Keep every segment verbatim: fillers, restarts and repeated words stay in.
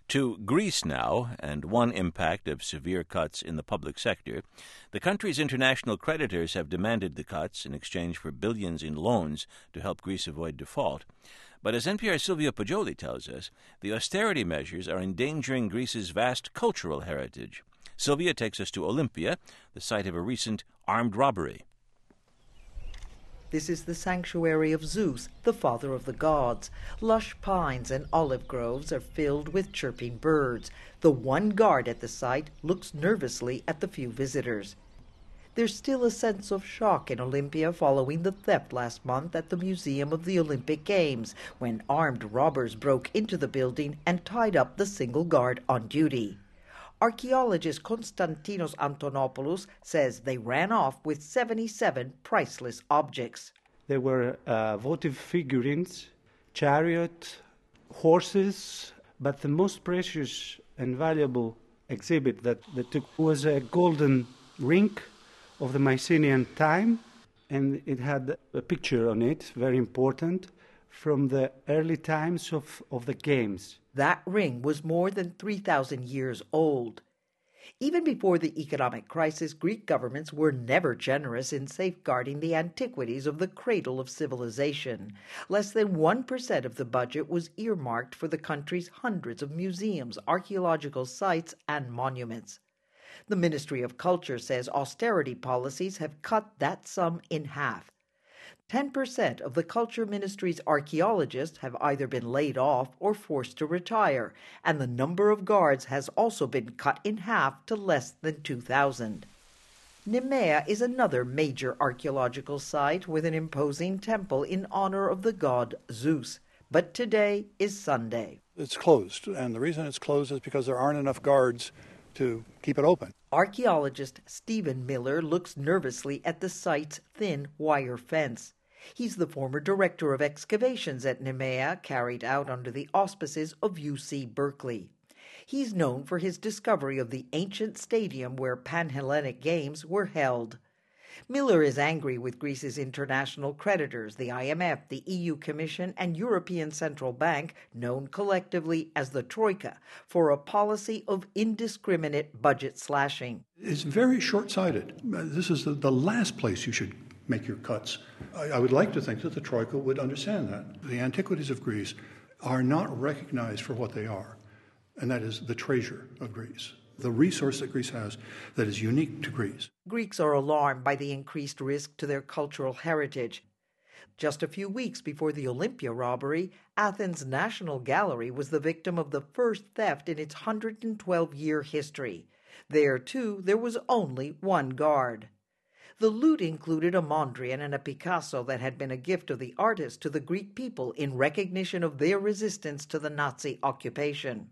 To Greece now, and one impact of severe cuts in the public sector. The country's international creditors have demanded the cuts in exchange for billions in loans to help Greece avoid default. But as N P R's Silvia Poggioli tells us, the austerity measures are endangering Greece's vast cultural heritage. Silvia takes us to Olympia, the site of a recent armed robbery. This is the sanctuary of Zeus, the father of the gods. Lush pines and olive groves are filled with chirping birds. The one guard at the site looks nervously at the few visitors. There's still a sense of shock in Olympia following the theft last month at the Museum of the Olympic Games, when armed robbers broke into the building and tied up the single guard on duty. Archaeologist Konstantinos Antonopoulos says they ran off with seventy-seven priceless objects. There were uh, votive figurines, chariot, horses, but the most precious and valuable exhibit that they took was a golden ring of the Mycenaean time, and it had a picture on it, very important, from the early times of, of the games. That ring was more than three thousand years old. Even before the economic crisis, Greek governments were never generous in safeguarding the antiquities of the cradle of civilization. Less than one percent of the budget was earmarked for the country's hundreds of museums, archaeological sites, and monuments. The Ministry of Culture says austerity policies have cut that sum in half. ten percent of the Culture Ministry's archaeologists have either been laid off or forced to retire, and the number of guards has also been cut in half to less than two thousand. Nemea is another major archaeological site with an imposing temple in honor of the god Zeus. But today is Sunday. It's closed, and the reason it's closed is because there aren't enough guards to keep it open. Archaeologist Stephen Miller looks nervously at the site's thin wire fence. He's the former director of excavations at Nemea, carried out under the auspices of U C Berkeley. He's known for his discovery of the ancient stadium where Pan-Hellenic Games were held. Miller is angry with Greece's international creditors, the I M F, the E U Commission, and European Central Bank, known collectively as the Troika, for a policy of indiscriminate budget slashing. It's very short-sighted. This is the, the last place you should make your cuts. I, I would like to think that the Troika would understand that. The antiquities of Greece are not recognized for what they are, and that is the treasure of Greece, the resource that Greece has that is unique to Greece. Greeks are alarmed by the increased risk to their cultural heritage. Just a few weeks before the Olympia robbery, Athens' National Gallery was the victim of the first theft in its one hundred twelve-year history. There, too, there was only one guard. The loot included a Mondrian and a Picasso that had been a gift of the artist to the Greek people in recognition of their resistance to the Nazi occupation.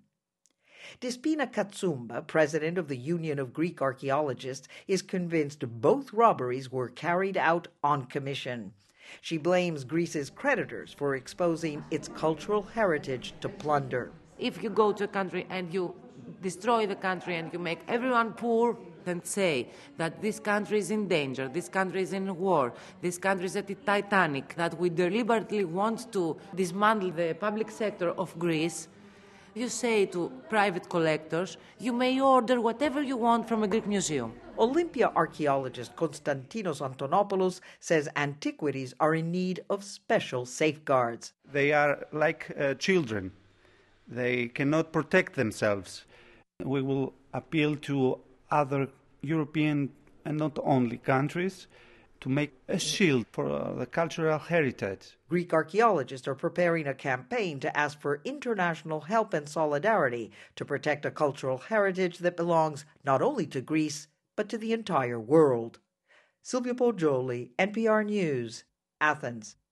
Despina Katsumba, president of the Union of Greek Archaeologists, is convinced both robberies were carried out on commission. She blames Greece's creditors for exposing its cultural heritage to plunder. If you go to a country and you destroy the country and you make everyone poor, and say that this country is in danger, this country is in war, this country is at the Titanic, that we deliberately want to dismantle the public sector of Greece, you say to private collectors, you may order whatever you want from a Greek museum. Olympia archaeologist Konstantinos Antonopoulos says antiquities are in need of special safeguards. They are like uh, children. They cannot protect themselves. We will appeal to other European and not only countries to make a shield for uh, the cultural heritage. Greek archaeologists are preparing a campaign to ask for international help and solidarity to protect a cultural heritage that belongs not only to Greece, but to the entire world. Silvia Poggioli, N P R News, Athens.